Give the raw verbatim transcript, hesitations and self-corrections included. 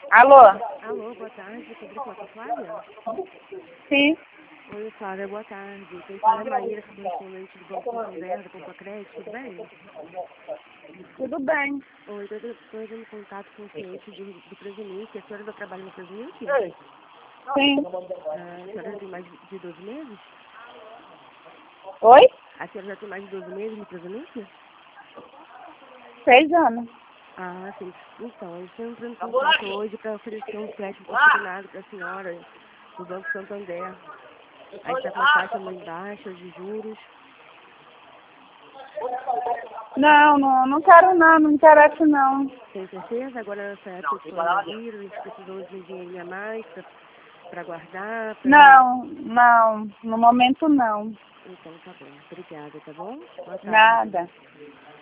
Alô? Alô, boa tarde. Poderia falar com a Flávia? Sim. Oi, Flávia, boa tarde. Quem fala é Maíra, correspondente do Banco Santander, da Pompa Crédito, tudo bem? Tudo bem. Oi, estou fazendo contato com o cliente do, do Presenite. A senhora já trabalha no Presenite? Sim. Ah, a senhora já tem mais de doze meses? Oi? A senhora já tem mais de doze meses no Presenite? Seis anos. Ah, sim. Então, eu estou entrando em contato hoje para oferecer um crédito consignado para a senhora do Banco Santander. Aí está com uma taxa muito baixa de juros. Não, não, não quero não, não interessa não. Tem certeza? Agora nessa época de coronavírus, a gente precisou de um dinheirinho a mais para guardar? Pra... Não, não, no momento não. Então tá bom. Obrigada, tá bom? Boa tarde. Nada.